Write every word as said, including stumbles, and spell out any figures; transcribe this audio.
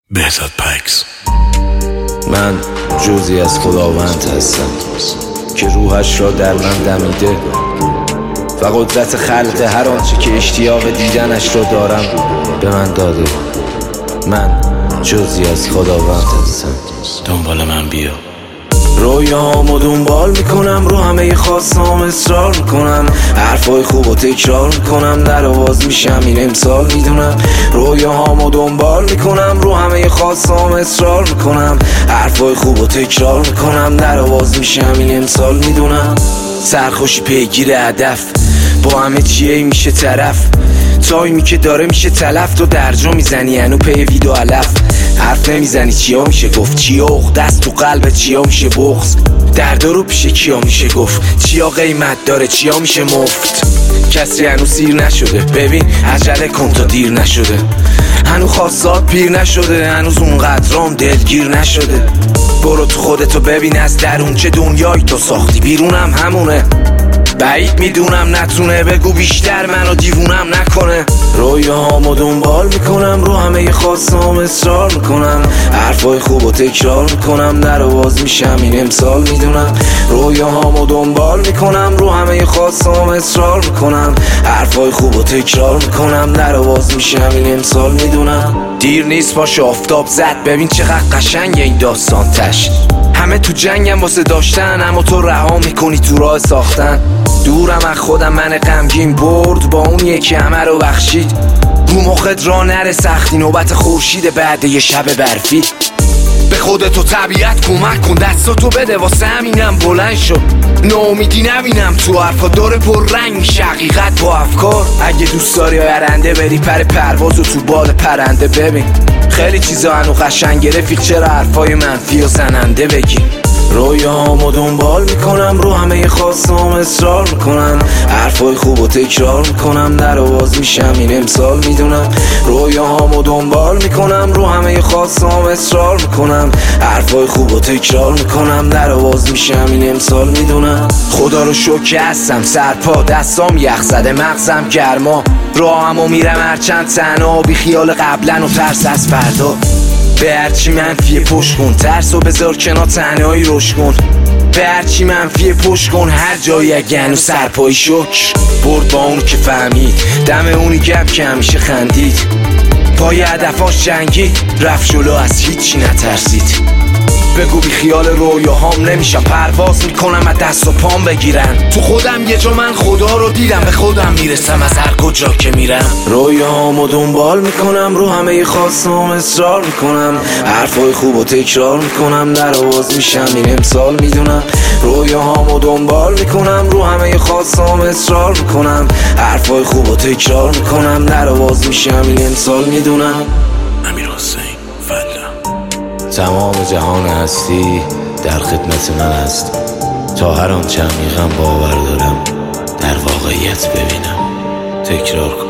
بهزاد پکس. من جزئی از خداوند هستم که روحش را در من دمیده و قدرت خلق هر آنچه که اشتیاق دیدنش را دارم به من داده. من جزئی از خداوند هستم. دنبال من بیا. رویاهامو دنبال میکنم، رو همه خواستام اصرار میکنم، حرفای خوبو تکرار میکنم، در آواز میشم این امسال میدونم. رویاهامو دنبال میکنم، رو همه خواستام اصرار میکنم، حرفای خوبو تکرار میکنم، در آواز میشم این امسال میدونم. سرخوشی پیگیر هدف، با همه چیه میشه طرف، تایمی که داره میشه تلف. تو درجا میزنی هنو پی ویدو علف، حرف نمیزنی چیا میشه گفت، چیا اخ دست تو قلبت چیا میشه بغض، دردا رو پیش کیا میشه گفت، چیا قیمت داره چیا میشه مفت. کسی هنو سیر نشده، ببین عجله کن تا دیر نشده، هنو خواستات پیر نشده، هنوز اونقدرام دلگیر نشده. برو تو خودتو ببین از درون چه دنیایی تو ساختی، بیرونم همونه، بعید میدونم نتونه بگو بیشتر منو دیوونم نکنه. رویاهامو دنبال میکنم، رو همه خواستام اصرار میکنم، حرفای خوبو تکرار میکنم، در آواز میشم این امسال میدونم. رویاهامو دنبال میکنم، رو همه خواستام اصرار میکنم، حرفای خوبو تکرار میکنم، در آواز میشم این امسال میدونم. دیر نیست باشه آفتاب زد، ببین چقدر قشنگه این داستان تش، همه تو جنگم واسه داشتن، اما تو رها میکنی تو راه ساختن. دورم از خودم من غمگین برد، با اون یکی همه رو بخشید. رو مخت را نره سختی، نوبت خورشید بعد یه شب برفی. به خودتو طبیعت کمک کن، دستاتو بده واسه همینم بلند شو. ناامیدی نبینم تو حرفا، داره پر رنگ میشه حقیقت با افکار. اگه دوست داری آینده بری پر پروازو تو بال پرنده ببین، خیلی چیزا هنو قشنگه رفیق، چرا حرفای منفی و زننده بگی. رویاهامو دنبال میکنم، رو همه خواستام اصرار میکنم، حرفای خوبو تکرار میکنم، در آواز میشم این امسال میدونم. رویاهامو دنبال میکنم، رو همه خواستام اصرار میکنم، حرفای خوبو تکرار میکنم، در آواز میشم این امسال میدونم. خدا رو شکر هستم سرپا، دستام یخ زده مغزم گرما، راهمو میرم هرچند تنها، بی خیال قبلن و ترس از فردا. به هرچی منفیه پشت کن، ترس و بذار کنار تنهایی روش کن. به هرچی منفیه پشت کن، هر جایی اگه هنو سرپایی شکر برد با اون که فهمید، دم اونی گم که همیشه خندید، پای هدفاش جنگید، رفت جلو از هیچی نترسید. بگو بی خیال رویاهام نمیشم، پرواز میکنم از دست و پام بگیرن. تو خودم یه جا من خدا رو دیدم، به خودم میرسم از هر کجا که میرم. رویاهامو دنبال میکنم، رو همه خواستام اصرار میکنم، حرفای خوبو تکرار میکنم، در آواز میشم این امسال میدونم. رویاهامو دنبال میکنم، رو همه خواستام اصرار میکنم، حرفای خوبو تکرار میکنم، در آواز میشم این امسال میدونم. امیر حسین فلا. تمام جهان هستی در خدمت من است، تا هر آنچه عمیقاً باور دارم در واقعیت ببینم. تکرار کن.